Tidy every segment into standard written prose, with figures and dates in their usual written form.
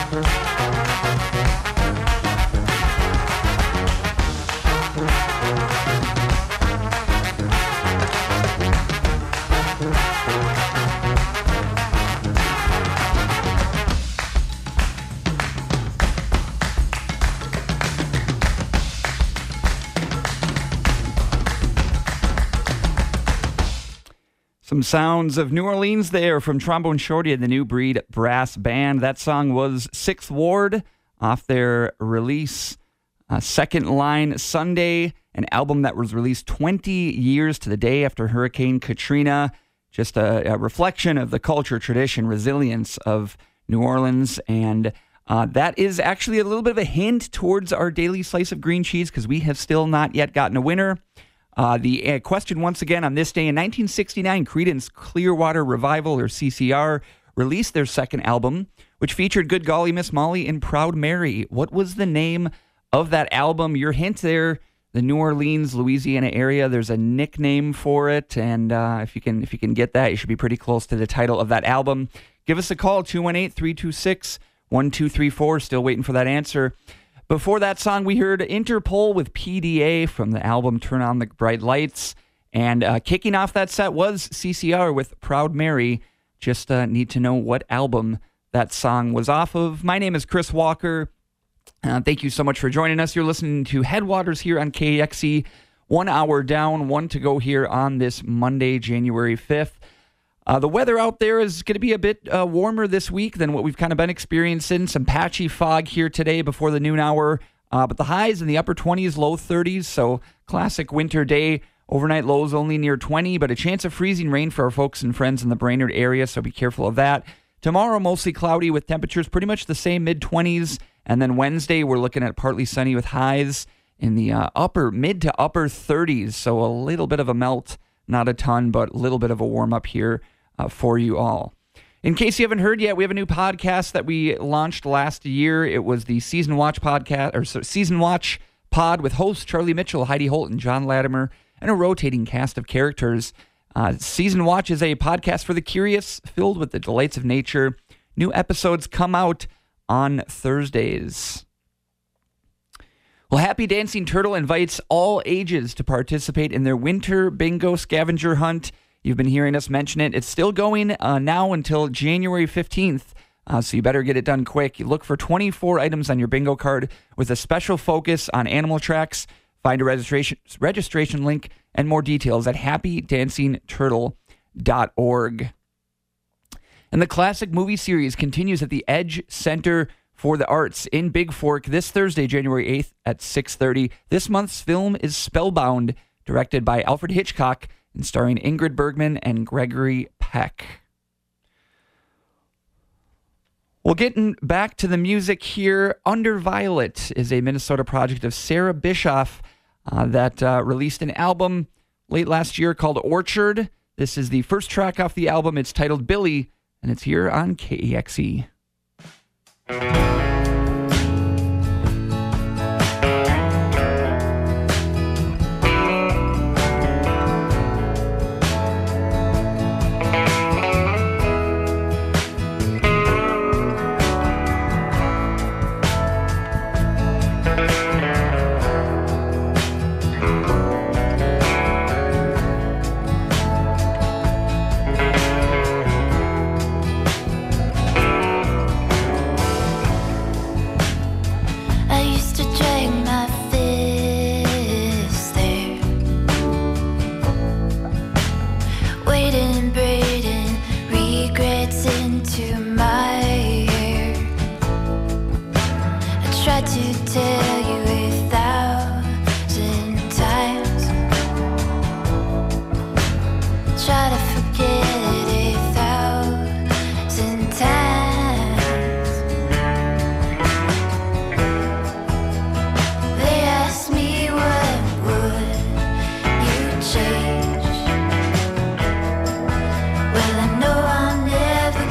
Some sounds of New Orleans there from Trombone Shorty and the New Breed Brass Band. That song was Sixth Ward off their release, Second Line Sunday, an album that was released 20 years to the day after Hurricane Katrina. Just a reflection of the culture, tradition, resilience of New Orleans. And that is actually a little bit of a hint towards our daily slice of green cheese because we have still not yet gotten a winner. The question once again on this day in 1969, Creedence Clearwater Revival, or CCR, released their second album, which featured Good Golly Miss Molly and Proud Mary. What was the name of that album? Your hint there, the New Orleans, Louisiana area. There's a nickname for it, and if you can get that, you should be pretty close to the title of that album. Give us a call, 218-326-1234. Still waiting for that answer. Before that song, we heard Interpol with PDA from the album Turn on the Bright Lights. And kicking off that set was CCR with Proud Mary. Just need to know what album that song was off of. My name is Chris Walker. Thank you so much for joining us. You're listening to Headwaters here on KXE. 1 hour down, 1 to go here on this Monday, January 5th. The weather out there is going to be a bit warmer this week than what we've kind of been experiencing. Some patchy fog here today before the noon hour, but the highs in the upper 20s, low 30s, so classic winter day. Overnight lows only near 20, but a chance of freezing rain for our folks and friends in the Brainerd area, so be careful of that. Tomorrow, mostly cloudy with temperatures pretty much the same, mid-20s, and then Wednesday, we're looking at partly sunny with highs in the mid to upper 30s, so a little bit of a melt, not a ton, but a little bit of a warm-up here for you all. In case you haven't heard yet, we have a new podcast that we launched last year. It was the Season Watch podcast, or Season Watch pod with hosts Charlie Mitchell, Heidi Holt, and John Latimer, and a rotating cast of characters. Season Watch is a podcast for the curious, filled with the delights of nature. New episodes come out on Thursdays. Well, Happy Dancing Turtle invites all ages to participate in their winter bingo scavenger hunt. You've been hearing us mention it. It's still going now until January 15th, so you better get it done quick. You look for 24 items on your bingo card with a special focus on animal tracks. Find a registration link and more details at happydancingturtle.org. And the classic movie series continues at the Edge Center for the Arts in Big Fork this Thursday, January 8th at 6:30. This month's film is Spellbound, directed by Alfred Hitchcock, and starring Ingrid Bergman and Gregory Peck. Well, getting back to the music here, Under Violet is a Minnesota project of Sarah Bischoff that released an album late last year called Orchard. This is the first track off the album. It's titled Billy, and it's here on KEXE.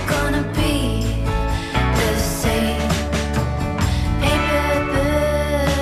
Paper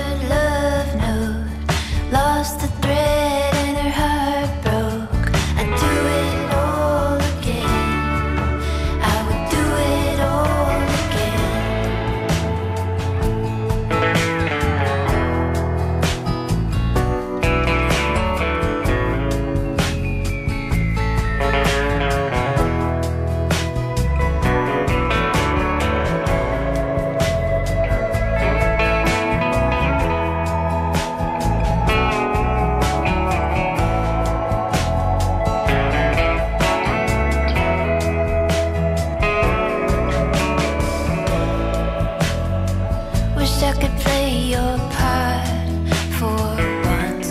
Wish I could play your part for once.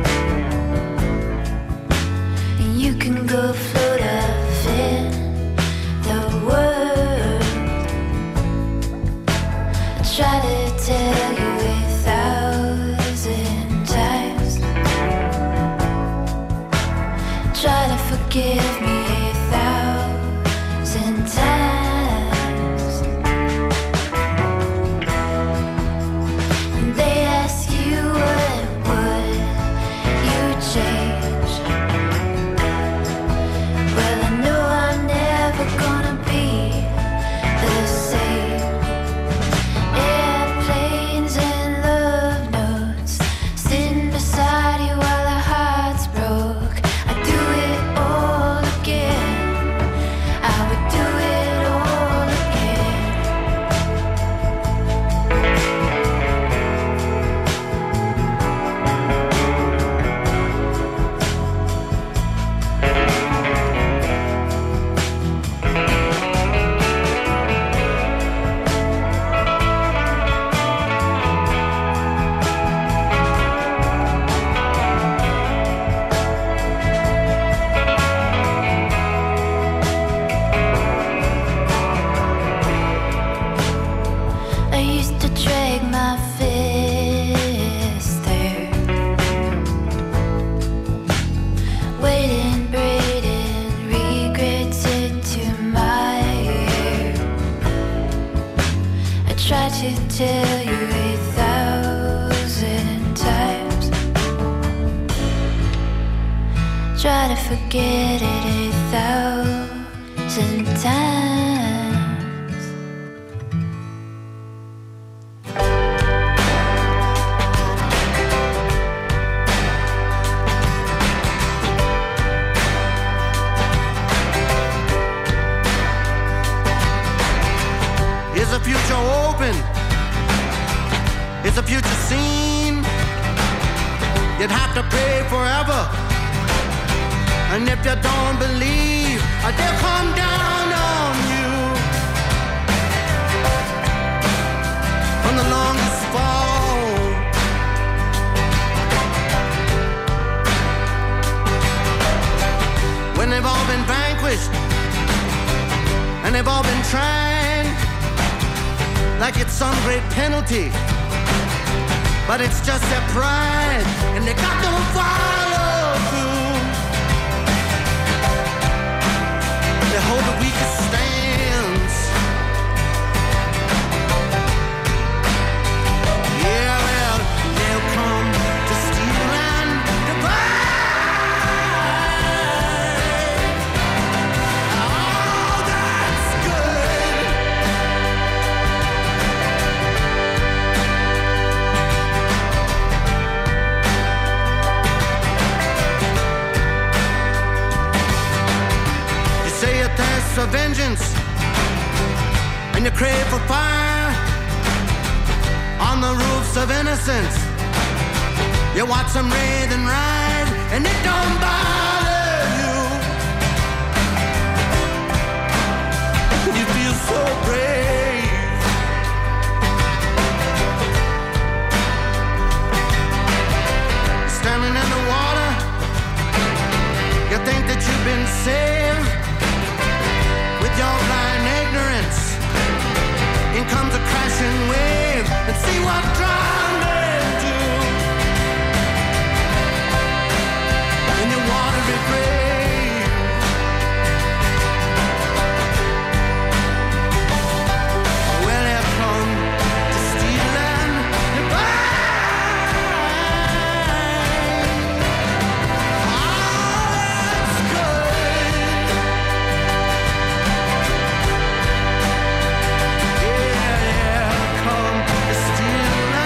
And you can go float off in the world. I try to tell you 1,000 times. Try to forgive me 1,000 times. Tell you 1,000 times. Try to forget it 1,000 times. Is the future open? Is the future seen? You'd have to pray forever. And if you don't believe, they'll come down on you. From the longest fall, when they've all been vanquished and they've all been tried like it's some great penalty. But it's just their pride, and they got to follow through. They hold the weakest stands. Yeah, well, they'll come to steal and divide. Oh, that's good. For vengeance, and you crave for fire on the roofs of innocence. You watch them writhe and ride, and it don't bother you. You feel so brave. Standing in the water, you think that you've been saved. With your blind ignorance, in comes a crashing wave, and see what drowning do. In your watery grave, well, they'll come to steal and divide. Oh, that's good. Yeah, come to steal and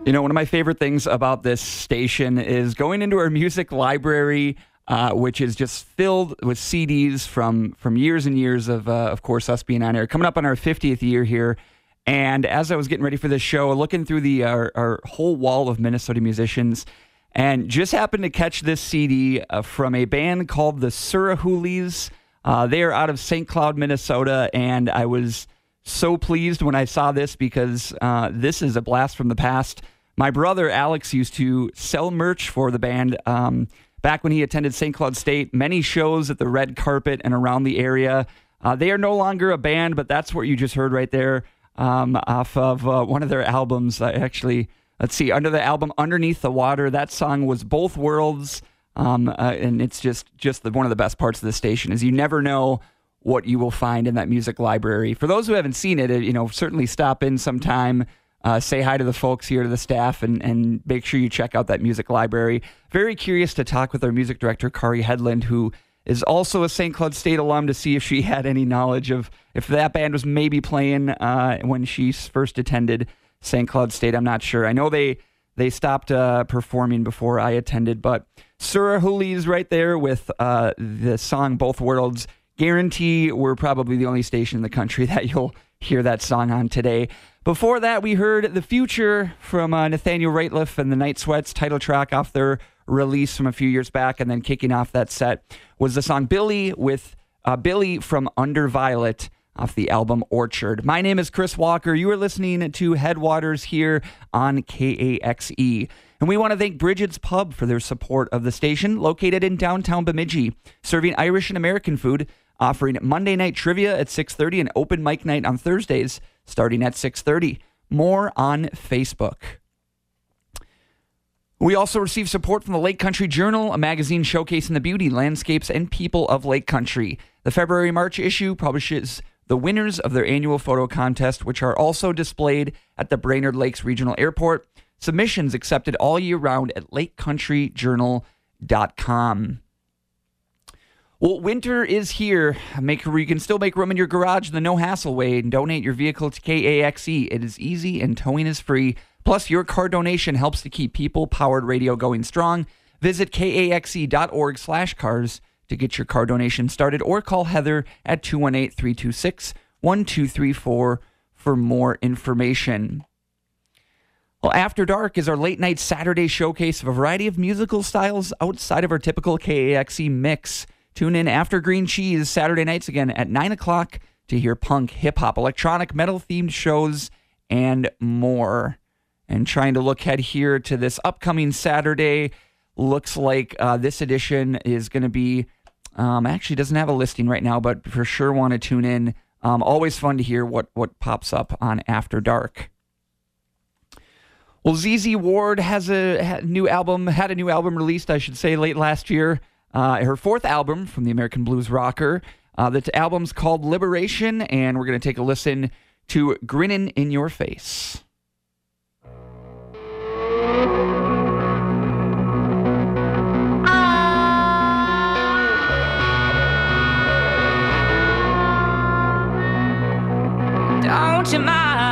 You know, one of my favorite things about this station is going into our music library, which is just filled with CDs from years and years of course, us being on air. Coming up on our 50th year here. And as I was getting ready for this show, looking through our whole wall of Minnesota musicians, and just happened to catch this CD from a band called the Surahulis. They are out of St. Cloud, Minnesota, and I was so pleased when I saw this because this is a blast from the past. My brother Alex used to sell merch for the band back when he attended St. Cloud State, many shows at the red carpet and around the area. They are no longer a band, but that's what you just heard right there off of one of their albums. Actually, let's see, under the album Underneath the Water, that song was Both Worlds, and it's just one of the best parts of the station is you never know what you will find in that music library. For those who haven't seen it, certainly stop in sometime. Say hi to the folks here, to the staff, and make sure you check out that music library. Very curious to talk with our music director, Kari Headland, who is also a St. Cloud State alum, to see if she had any knowledge of if that band was maybe playing when she first attended St. Cloud State. I'm not sure. I know they stopped performing before I attended, but Surahulis right there with the song Both Worlds. Guarantee we're probably the only station in the country that you'll hear that song on today. Before that, we heard The Future from Nathaniel Rateliff and the Night Sweats, title track off their release from a few years back. And then kicking off that set was the song Billy with Billy from Under Violet off the album Orchard. My name is Chris Walker. You are listening to Headwaters here on KAXE. And we want to thank Bridget's Pub for their support of the station, located in downtown Bemidji, serving Irish and American food, offering Monday night trivia at 6:30 and open mic night on Thursdays starting at 6:30. More on Facebook. We also receive support from the Lake Country Journal, a magazine showcasing the beauty, landscapes, and people of Lake Country. The February-March issue publishes the winners of their annual photo contest, which are also displayed at the Brainerd Lakes Regional Airport. Submissions accepted all year round at lakecountryjournal.com. Well, winter is here. You can still make room in your garage the no-hassle way and donate your vehicle to KAXE. It is easy and towing is free. Plus, your car donation helps to keep people-powered radio going strong. Visit kaxe.org/cars to get your car donation started, or call Heather at 218-326-1234 for more information. Well, After Dark is our late-night Saturday showcase of a variety of musical styles outside of our typical KAXE mix. Tune in after Green Cheese Saturday nights again at 9 o'clock to hear punk, hip-hop, electronic, metal-themed shows, and more. And trying to look ahead here to this upcoming Saturday, looks like this edition is going to be, actually doesn't have a listing right now, but for sure want to tune in. Always fun to hear what pops up on After Dark. Well, ZZ Ward had a new album released, I should say, late last year. Her fourth album from the American Blues rocker. The album's called Liberation, and we're going to take a listen to Grinnin' in Your Face. Don't you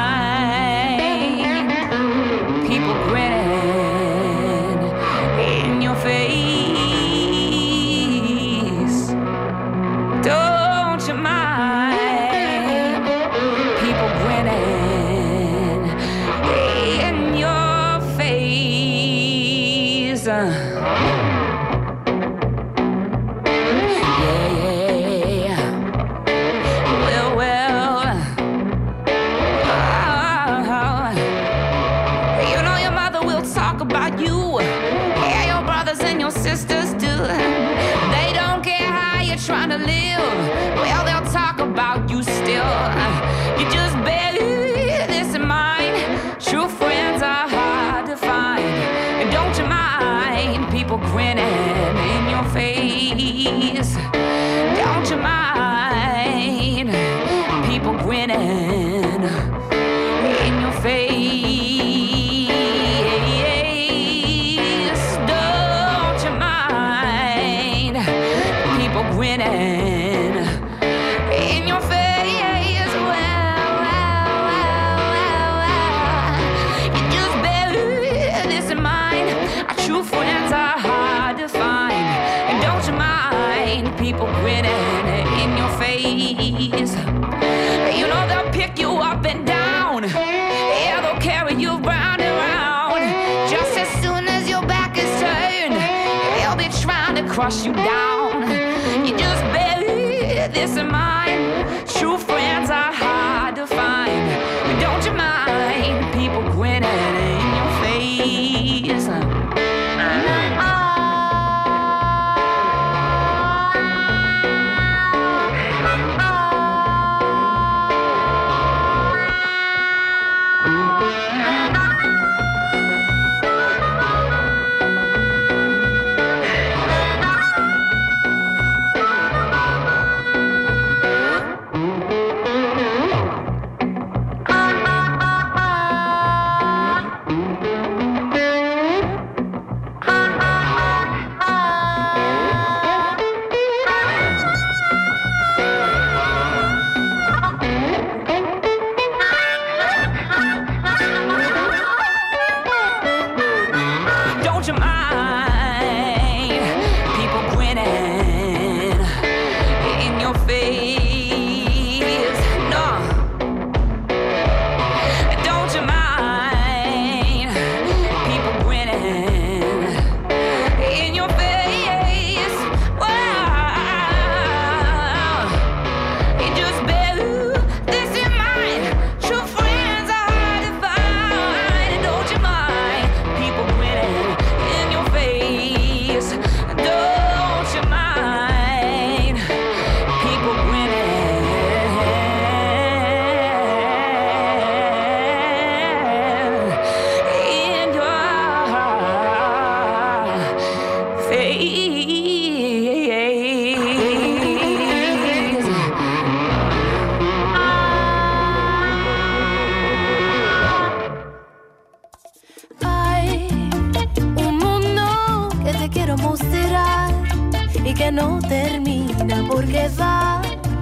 mind people grinning in your face? Don't you mind people grinning in your face? Trying to live, well, they'll talk about you still. You just bear this in mind. True friends are hard to find. And don't you mind people grinning in your face? Don't you mind people grinning in your face? Grinning in your face, well, you just better friends are hard to find. And don't you mind people grinning in your face? You know they'll pick you up and down. Yeah, they'll carry you round and round. Just as soon as your back is turned, they'll be trying to crush you down. You just bury this in mind. True friends are hard to find. Don't you mind people grinning in your face? Que no termina porque va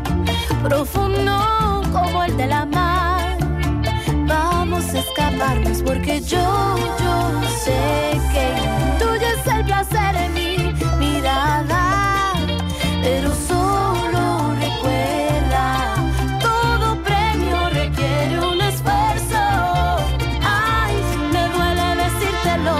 profundo como el de la mar. Vamos a escaparnos porque yo sé que tuyo es el placer en mi mirada, pero solo recuerda, todo premio requiere un esfuerzo. Ay, me duele decírtelo.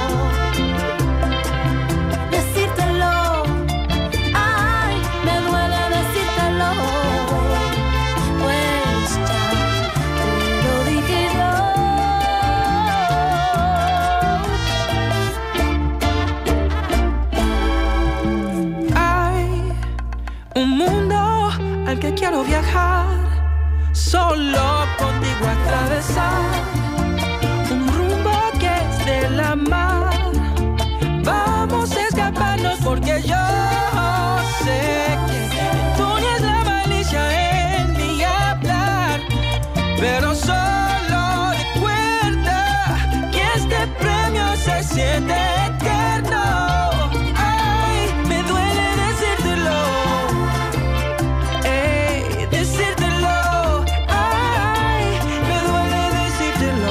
Al que quiero viajar, solo contigo atravesar un rumbo que es de la mar. Vamos a escaparnos porque yo sé que tú es la malicia en mi hablar, pero solo recuerda que este premio se siente eterno. Ay, me duele decírtelo. Decírtelo, ay, me duele decírtelo.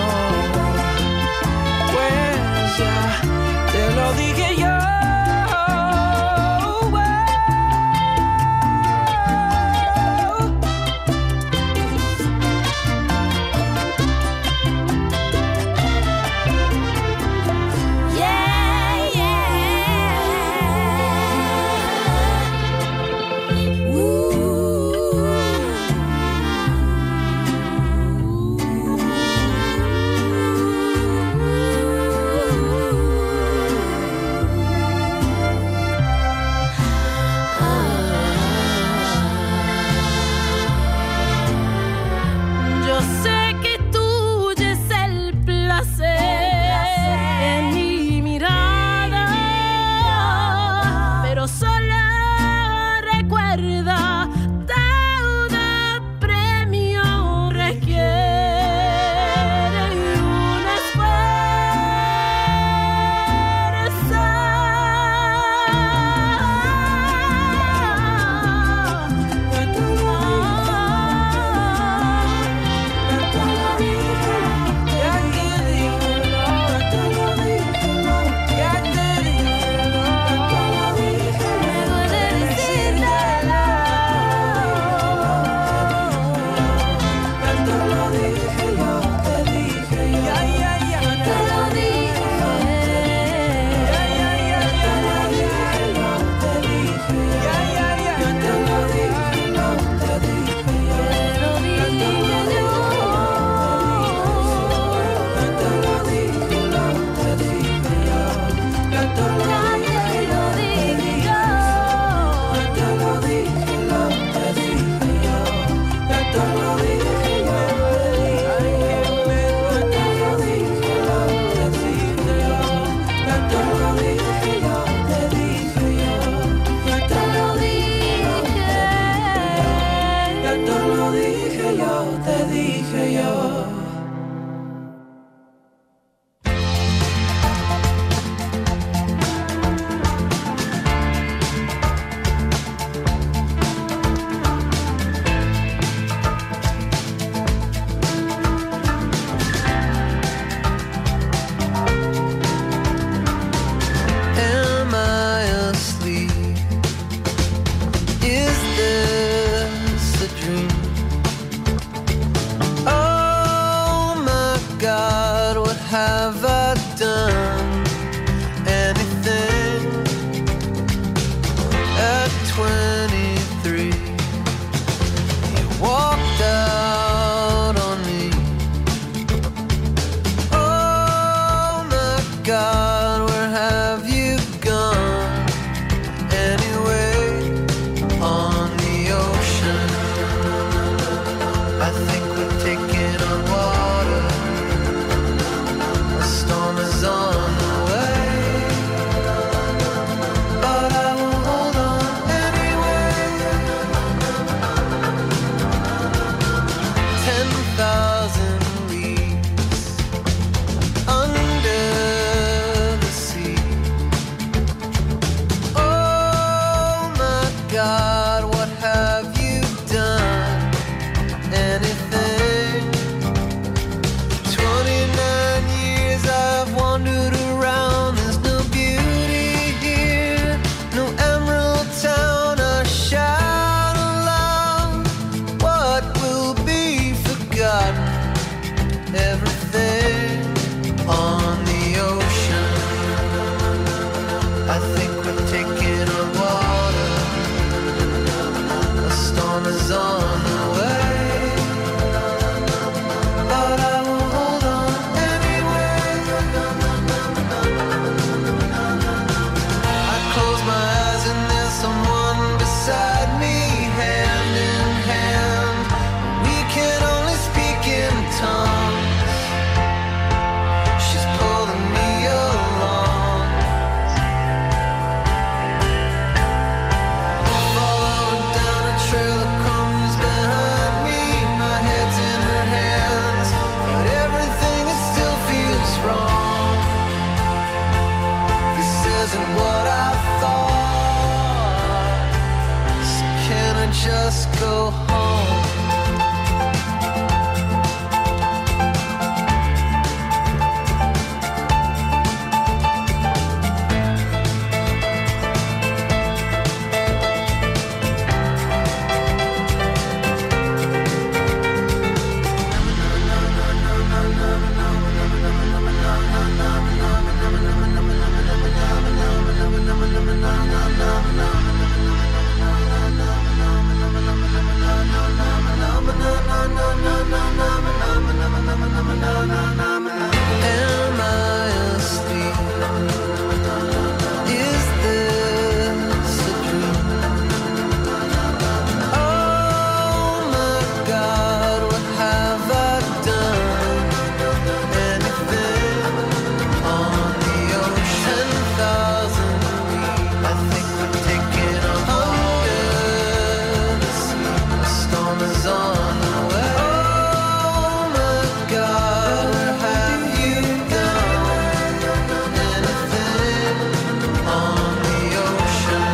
God, what have you done? Anything? 29 years I've wandered around. There's no beauty here, no emerald town. I shout aloud, what will be forgotten? Everything on the ocean. I think we're taking on water. A storm is on the way, but I will hold on anyway. I close my eyes and there's someone beside me, hand in hand. We can only speak in tongues. She's pulling me along. Follow down a trail that comes behind me. My head's in her hands, but everything it still feels wrong. This isn't what I thought. So can I just go home? Am I asleep? Is this a dream? Oh my God, what have I done? Anything on the ocean? 10,000 feet. I think we're taking a under the sea. A storm is on the way. Oh my God, what have you done? Anything on the ocean?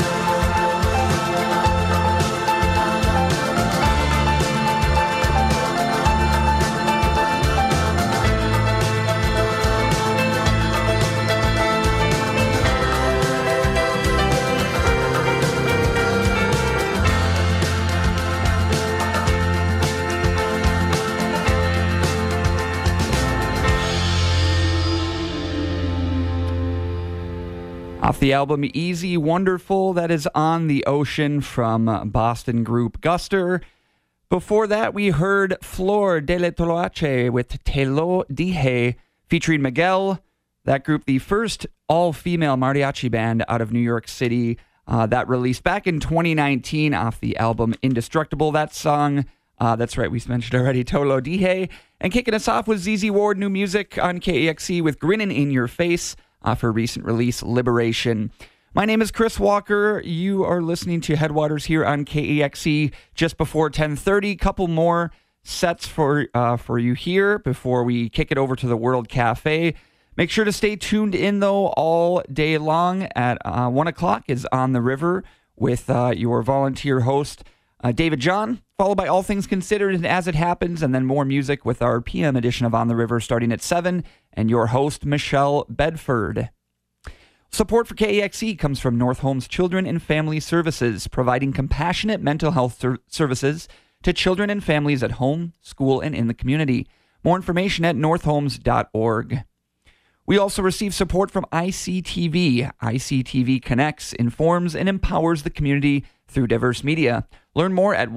Off the album Easy Wonderful, that is On the Ocean from Boston group Guster. Before that, we heard Flor de la Toloache with Te Lo Dije featuring Miguel. That group, the first all-female mariachi band out of New York City, that released back in 2019 off the album Indestructible. That song, that's right, we mentioned already, Te Lo Dije. And kicking us off was ZZ Ward, new music on KEXE with Grinnin' in Your Face off her recent release, Liberation. My name is Chris Walker. You are listening to Headwaters here on KEXE just before 10:30. Couple more sets for you here before we kick it over to the World Cafe. Make sure to stay tuned in, though, all day long. At 1 o'clock is On the River with your volunteer host, David John, followed by All Things Considered and As It Happens, and then more music with our PM edition of On the River starting at 7, and your host, Michelle Bedford. Support for KEXE comes from North Holmes Children and Family Services, providing compassionate mental health services to children and families at home, school, and in the community. More information at northholmes.org. We also receive support from ICTV. ICTV connects, informs, and empowers the community through diverse media. Learn more at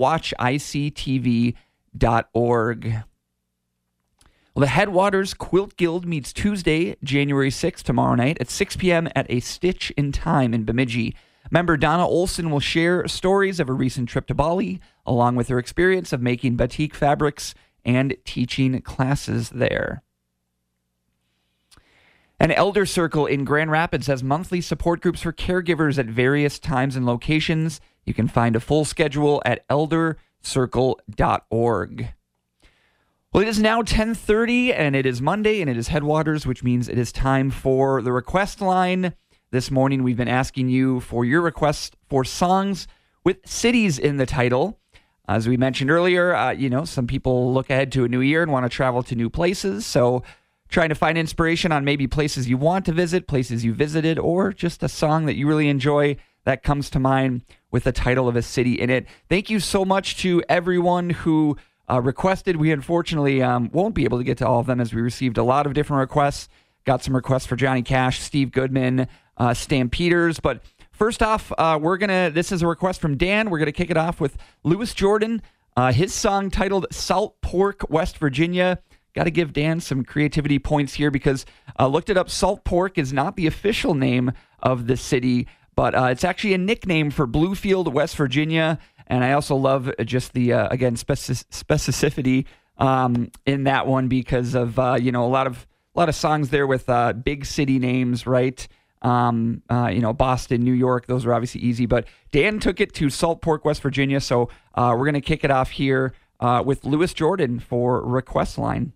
watchictv.org. Well, the Headwaters Quilt Guild meets Tuesday, January 6th, tomorrow night at 6 p.m. at A Stitch in Time in Bemidji. Member Donna Olson will share stories of a recent trip to Bali, along with her experience of making batik fabrics and teaching classes there. An Elder Circle in Grand Rapids has monthly support groups for caregivers at various times and locations. You can find a full schedule at eldercircle.org. Well, it is now 10:30, and it is Monday, and it is Headwaters, which means it is time for the request line. This morning, we've been asking you for your requests for songs with cities in the title. As we mentioned earlier, some people look ahead to a new year and want to travel to new places. So trying to find inspiration on maybe places you want to visit, places you visited, or just a song that you really enjoy that comes to mind with the title of a city in it. Thank you so much to everyone who requested. We unfortunately won't be able to get to all of them as we received a lot of different requests. Got some requests for Johnny Cash, Steve Goodman, Stampeders. But first off, this is a request from Dan. We're going to kick it off with Louis Jordan. His song titled Salt Pork, West Virginia. Got to give Dan some creativity points here because looked it up. Salt Pork is not the official name of the city, but it's actually a nickname for Bluefield, West Virginia. And I also love just the, specificity in that one because of, a lot of songs there with big city names, right? Boston, New York, those are obviously easy. But Dan took it to Salt Pork, West Virginia. So we're going to kick it off here with Louis Jordan for Request Line.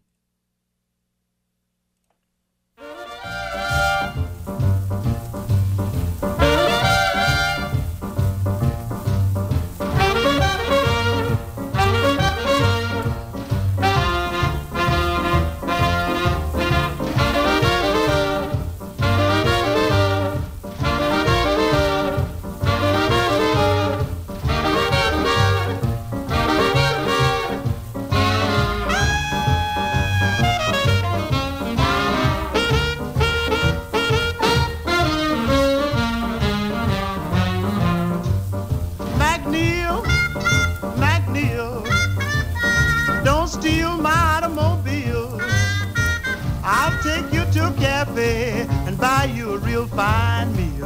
And buy you a real fine meal.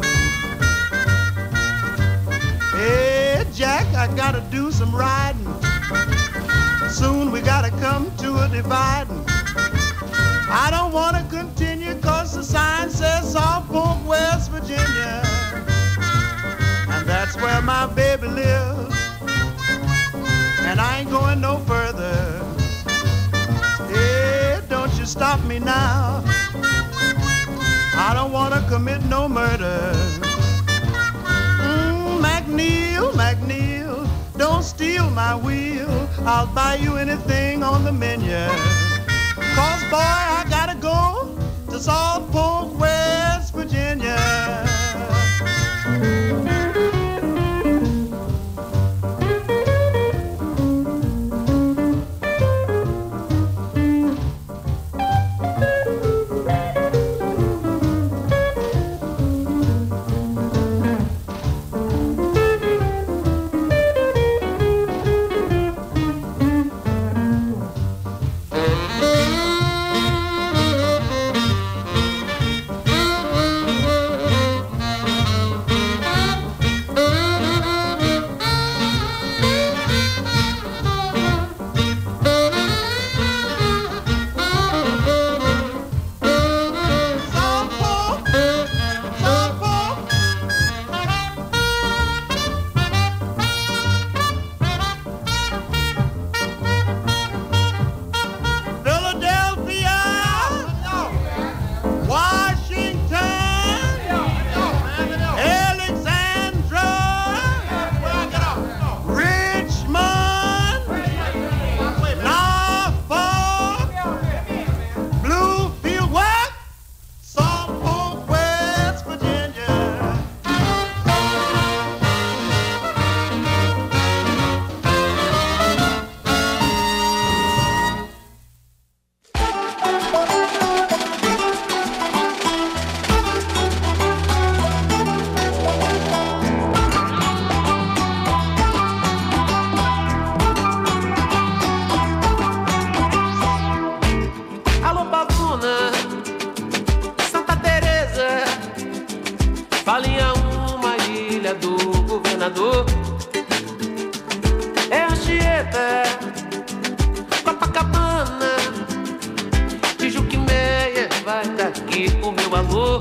Hey, Jack, I gotta do some riding. Soon we gotta come to a dividing. I don't wanna continue cause the sign says Salt Pork, West Virginia. And that's where my baby lives. And I ain't going no further. Hey, don't you stop me now. I don't want to commit no murder. McNeil, don't steal my wheel. I'll buy you anything on the menu. Cause boy, I gotta go to Salt Pork, West Virginia. governador. É Anchieta, Copacabana, Tijuca e Meia, vai daqui o meu alô.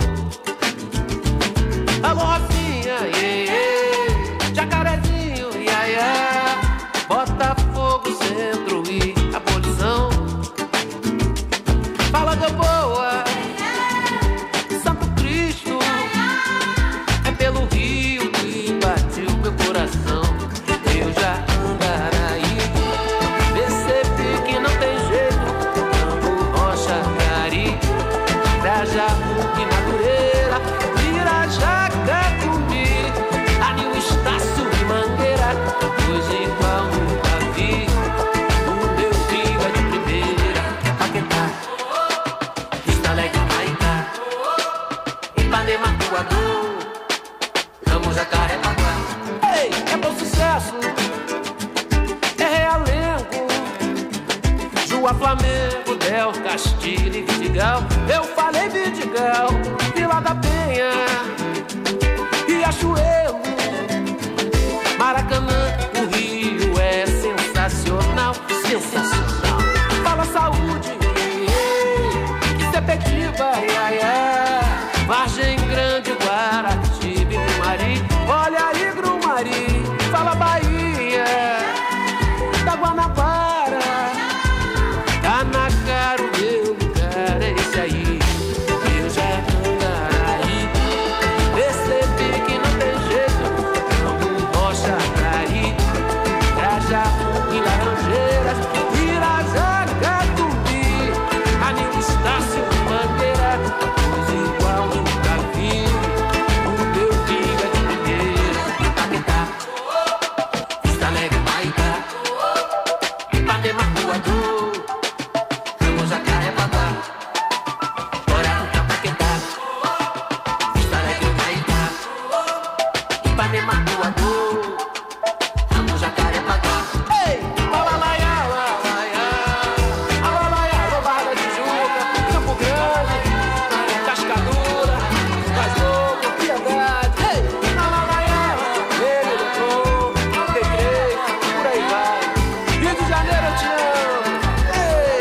Alô, Rocinha, Jacarezinho, iaiá, Botafogo, Centro e Abolição. Fala deu boa, Santo Cristo, é pelo Rio que bate o meu coração. Belchior, Castilho e Vidigal. Eu falei Vidigal, Vila da Penha, Riachuelo, Maracanã, o Rio é sensacional, sensacional. Fala saúde, Sepetiba, Vargem Grande, Guaratiba e Grumari. Olha aí, Grumari, fala Bahia, da Guanabara, tá na cara o meu lugar, é esse aí. Eu já Andaraí, percebi que não tem jeito, como Rocha, Cari, Grajaú e Laranjeiras, Irajá, Catubi, Anil Estácio, Bandeira, pois igual nunca vi. O meu filho é de Figueira, Itaquetá, Vista Alegre, Maitá, Ipanema, Rua do Ramo, Jacarepaguá, Porapuca, Paquetá, Vista Alegre, Maitá, Ipanema, Rua do Ramo, Jacarepaguá. Ei, Alalaia, Alalaia, Alalaia, Barra da Tijuca, Campo Grande, Cascadura, Vaz Louco, Piedade. Ei, Alalaia, Ele, Doutor, Recreio, por aí vai. Rio de Janeiro, eu te amo. Ei,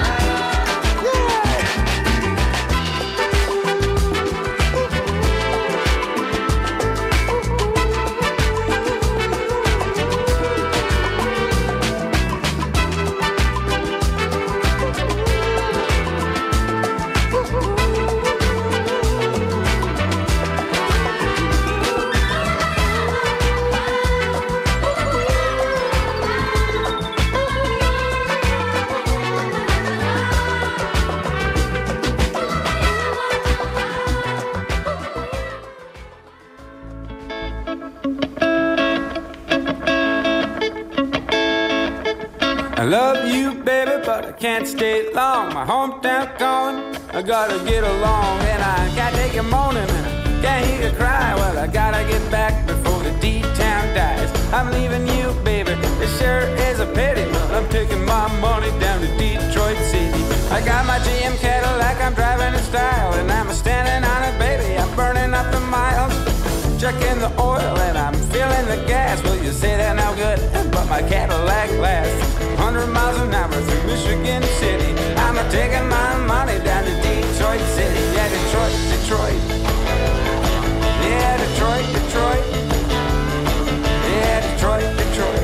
I love you, baby, but I can't stay long. My hometown calling, I gotta get along. And I can't take it moaning, and I can't hear you cry. Well, I gotta get back before the D-town dies. I'm leaving you, baby, it sure is a pity, but I'm taking my money down to Detroit City. I got my GM Cadillac, I'm driving in style, and I'm standing on it, baby, I'm burning up the miles. Checking the oil and I'm feeling the gas. Well, you say that now good, but my Cadillac lasts 100 miles an hour through Michigan City. I'm taking my money down to Detroit City. Yeah, Detroit, Detroit. Yeah, Detroit, Detroit. Yeah, Detroit, Detroit.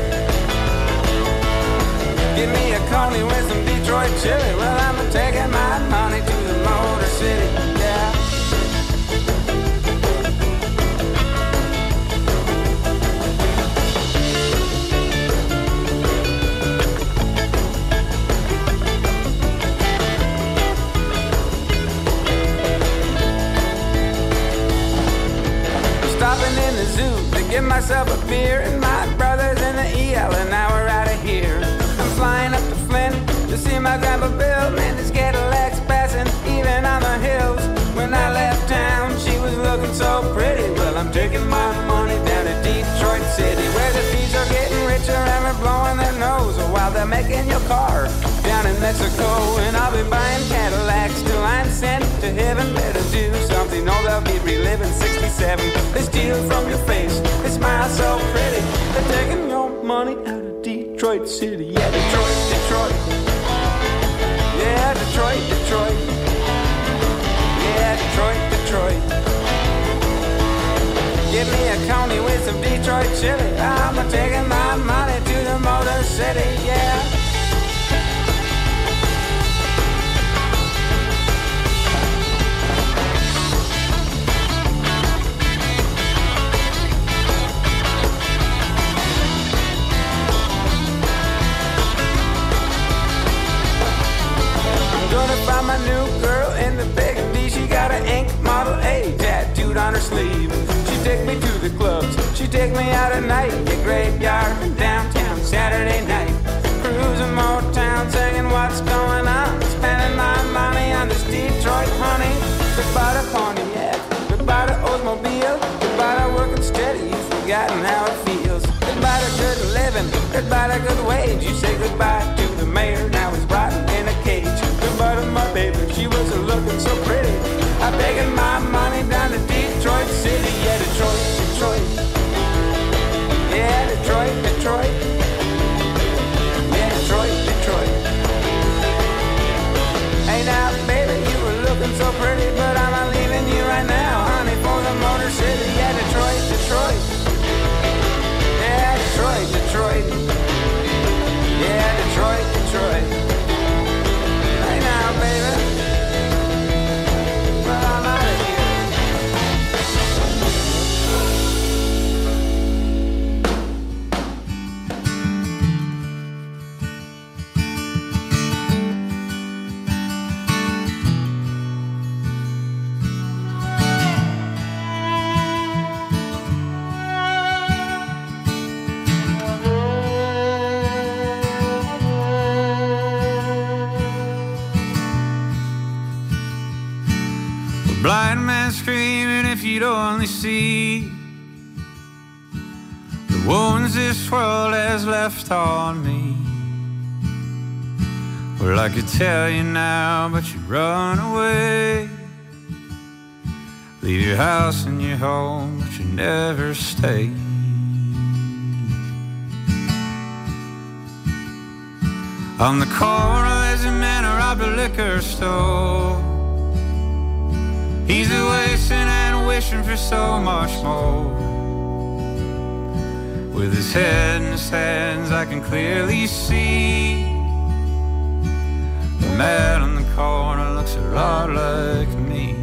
Give me a coney with some Detroit chili. Well, I'm taking my money to the Motor City. Yeah. Stopping in the zoo to get myself a beer, and my brother's in the EL, and now we're out of here. I'm flying up to Flint to see my grandpa Bill. Man, his Cadillac's passing even on the hills. When I left town, she was looking so pretty. Well, I'm taking my money down to Detroit City, where the thieves are getting richer and they're blowing their nose while they're making your car down in Mexico. And I'll be buying Cadillacs till I'm sent to heaven. Better do something, or they'll be reliving 67. They steal from your face, they smile so pretty. They're taking your money out of Detroit City. Yeah, Detroit, Detroit. Yeah, Detroit, Detroit. Yeah, Detroit, Detroit. Give me a coney with some Detroit chili. I'm taking my money to the Motor City. Yeah. Gonna find my new girl in the Big D. She got an ink Model A tattooed on her sleeve. She take me to the clubs, she take me out at night. The graveyard in downtown Saturday night. Cruising Motown, singing what's going on. Spending my money on this Detroit honey. Goodbye to Pontiac, goodbye to Oldsmobile. Goodbye to working steady, you've forgotten how it feels. Goodbye to good living, goodbye to good wage. You say goodbye to the mayor, now he's rotting in a cage. Goodbye to taking my money down to Detroit City. Yeah, Detroit, Detroit. Yeah, Detroit, Detroit. Yeah, Detroit, Detroit. Hey now, baby, you were looking so pretty, but I'm not leaving you right now, honey, for the Motor City. Yeah, Detroit, Detroit. Yeah, Detroit, Detroit. Yeah, Detroit, Detroit. Hey now, baby. Well, I'm out of here. Blind man screaming if you'd only see the wounds this world has left on me. Well, I could tell you now, but you'd run away. Leave your house and your home, but you never stay. On the corner there's a man who robbed a liquor store. He's a wasting and wishing for so much more. With his head in his hands, I can clearly see the man on the corner looks a lot like me.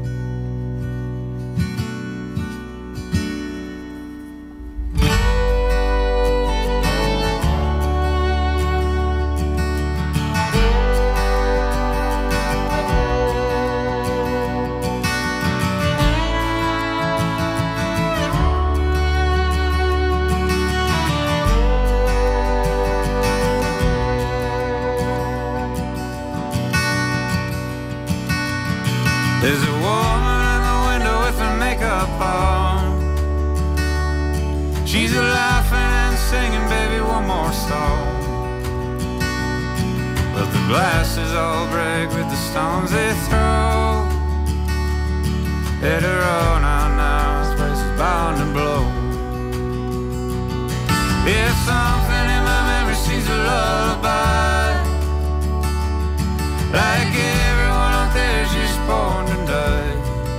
There's a woman in the window with her makeup on. She's a laughing and singing, baby, one more song. But the glasses all break with the stones they throw. Let her on out now, this place is bound to blow. If something in my memory sings a lullaby, like everyone out there's just born to die.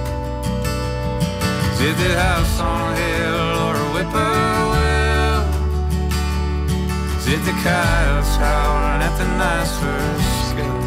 Is it the house on a hill or a whippoorwill? Is it the coyotes howling at the night's first skill?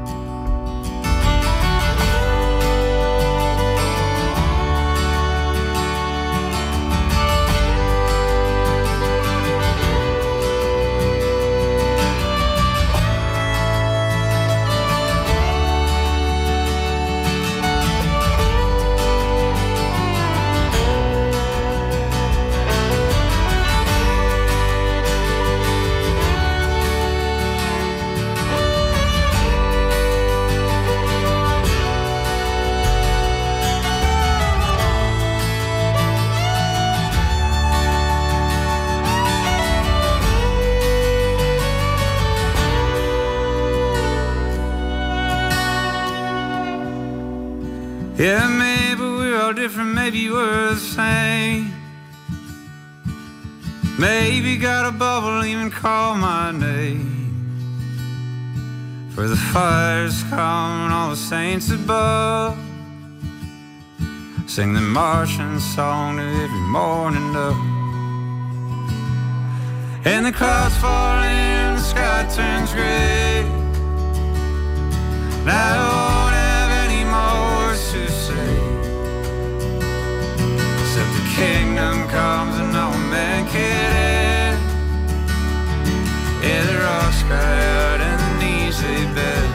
Yeah, maybe we're all different, maybe we're the same. Maybe got a bubble, even call my name. For the fire's come, all the saints above sing the marching song to every morning dove. And the clouds fall in, the sky turns gray. Now I won't have any more words to say, except the kingdom comes and no man can end. Yeah, the rocks cry out and the knees they bend.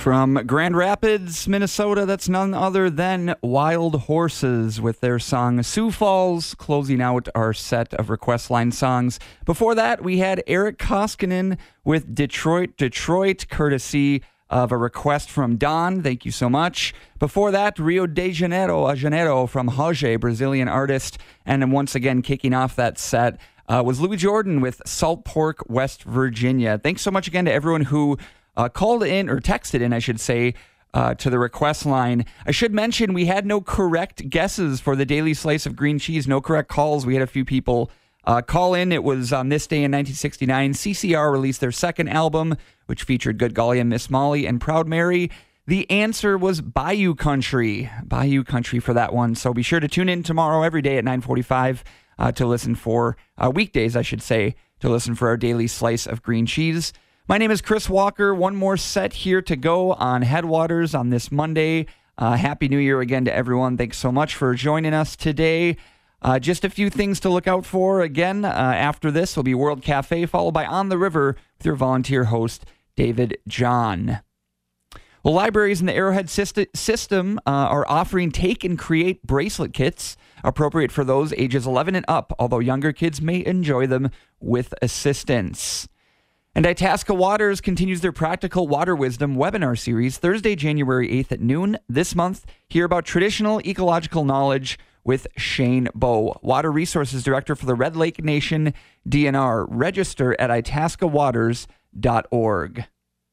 From Grand Rapids, Minnesota, that's none other than Wild Horses with their song Sioux Falls, closing out our set of request line songs. Before that, we had Eric Koskinen with Detroit, Detroit, courtesy of a request from Don. Thank you so much. Before that, Rio de Janeiro from Roger, Brazilian artist. And then once again, kicking off that set was Louis Jordan with Salt Pork, West Virginia. Thanks so much again to everyone who called in, or texted in, I should say, to the request line. I should mention we had no correct guesses for the Daily Slice of Green Cheese, no correct calls. We had a few people call in. It was on this day in 1969. CCR released their second album, which featured Good Golly and Miss Molly and Proud Mary. The answer was Bayou Country for that one. So be sure to tune in tomorrow every day at 9:45 to listen for, weekdays, I should say, to listen for our Daily Slice of Green Cheese. My name is Chris Walker. One more set here to go on Headwaters on this Monday. Happy New Year again to everyone. Thanks so much for joining us today. Just a few things to look out for. Again, after this will be World Cafe, followed by On the River with your volunteer host, David John. Well, libraries in the Arrowhead system are offering Take and Create bracelet kits, appropriate for those ages 11 and up, although younger kids may enjoy them with assistance. And Itasca Waters continues their Practical Water Wisdom webinar series Thursday, January 8th at noon. This month, hear about traditional ecological knowledge with Shane Bowe, Water Resources Director for the Red Lake Nation DNR. Register at itascawaters.org.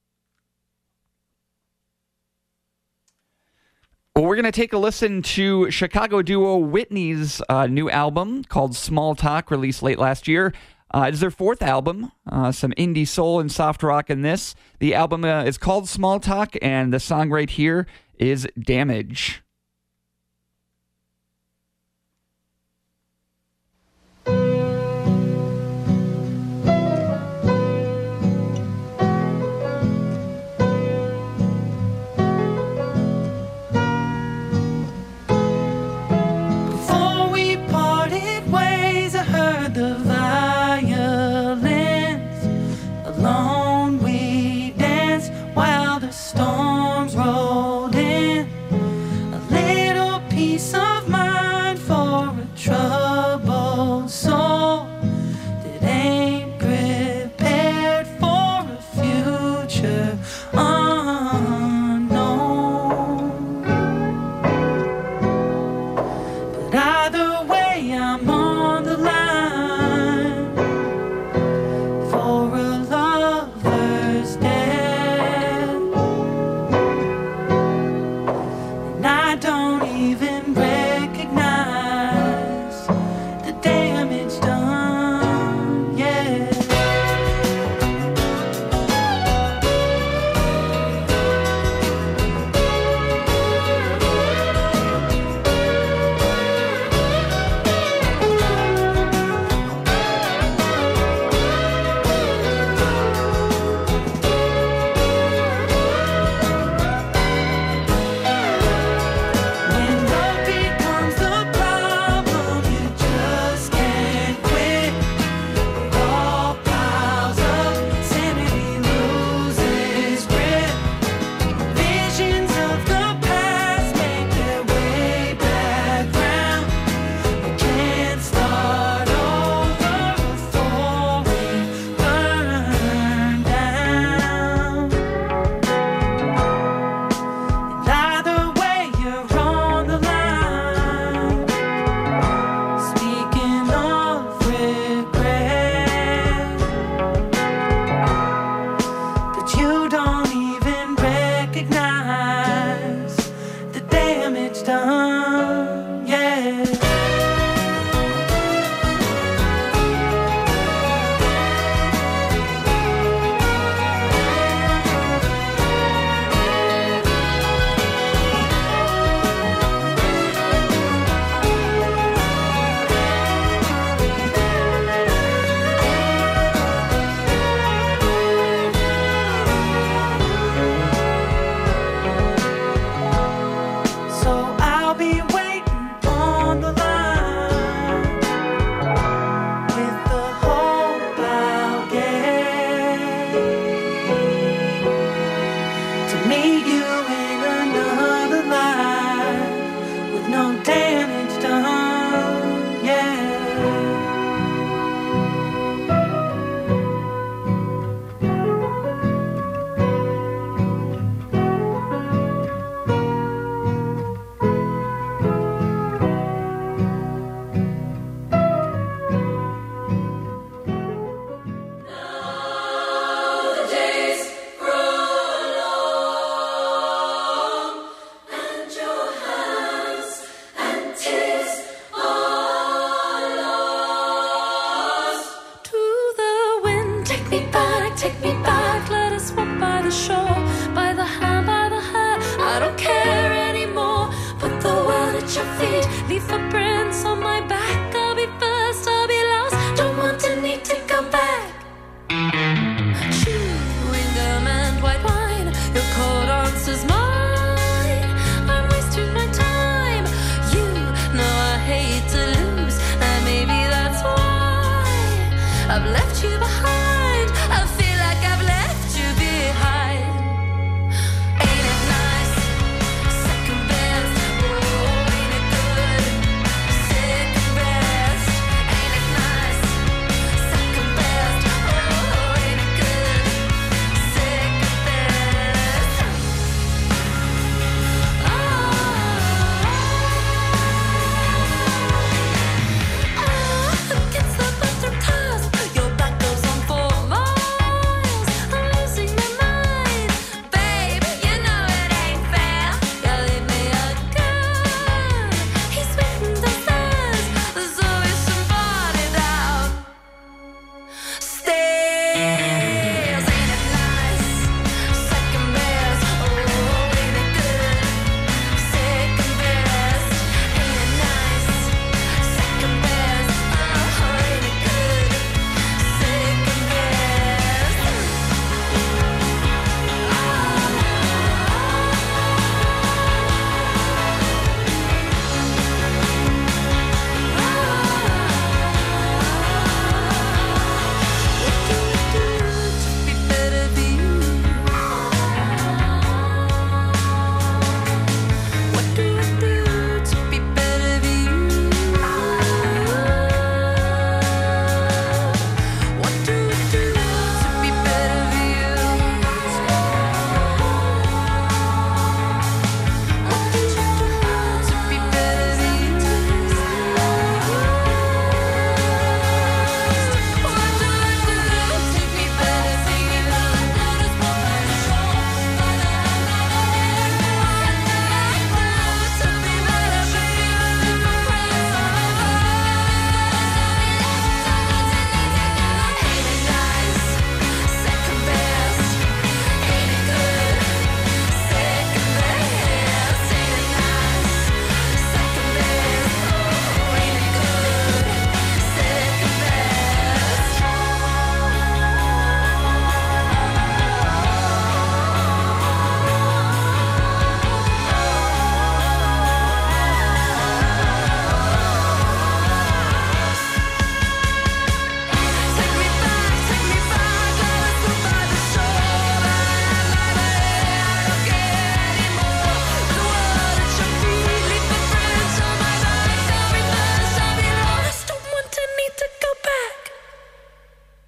Well, we're going to take a listen to Chicago duo Whitney's new album called Small Talk, released late last year. It is their fourth album, some indie soul and soft rock in this. The album is called Small Talk, and the song right here is Damage. Before we parted ways, I heard the alone we danced while the storms rolled in. A little peace of mind for a troubled soul that ain't prepared for a future unknown. But either way, I'm on the line for a love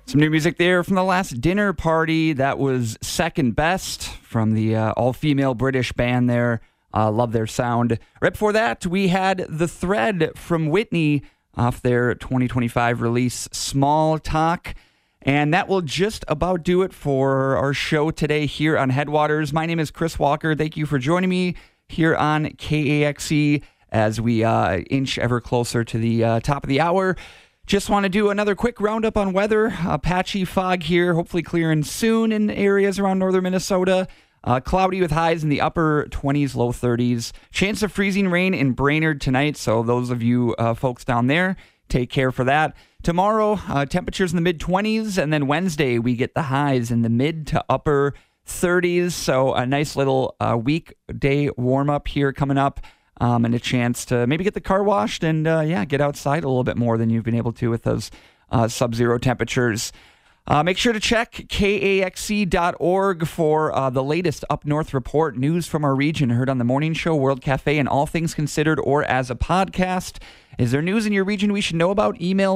Some new music there from the last dinner party. That was Second Best from the all-female British band there. Love their sound. Right before that, we had The Thread from Whitney off their 2025 release, Small Talk. And that will just about do it for our show today here on Headwaters. My name is Chris Walker. Thank you for joining me here on KAXE as we inch ever closer to the top of the hour. Just want to do another quick roundup on weather. Patchy fog here, hopefully clearing soon in areas around northern Minnesota. Cloudy with highs in the upper 20s, low 30s. Chance of freezing rain in Brainerd tonight, so those of you folks down there, take care for that. Tomorrow, temperatures in the mid-20s, and then Wednesday, we get the highs in the mid to upper 30s, so a nice little weekday warm-up here coming up. And a chance to maybe get the car washed and, get outside a little bit more than you've been able to with those sub-zero temperatures. Make sure to check KAXE.org for the latest Up North report, news from our region heard on the Morning Show, World Cafe, and All Things Considered, or as a podcast. Is there news in your region we should know about? Email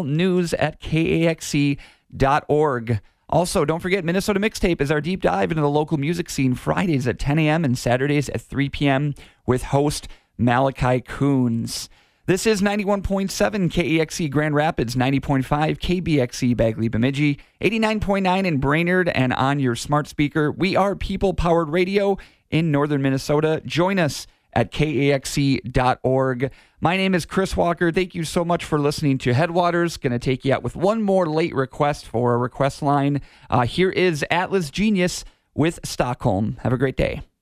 news@KAXE.org. Also, don't forget, Minnesota Mixtape is our deep dive into the local music scene, Fridays at 10 a.m. and Saturdays at 3 p.m. with host Malachi Coons. This is 91.7 KAXE Grand Rapids, 90.5 KBXE Bagley Bemidji, 89.9 in Brainerd, and on your smart speaker. We are people-powered radio in northern Minnesota. Join us at KAXE.org. My name is Chris Walker. Thank you so much for listening to Headwaters. Going to take you out with one more late request for a request line. Here is Atlas Genius with Stockholm. Have a great day.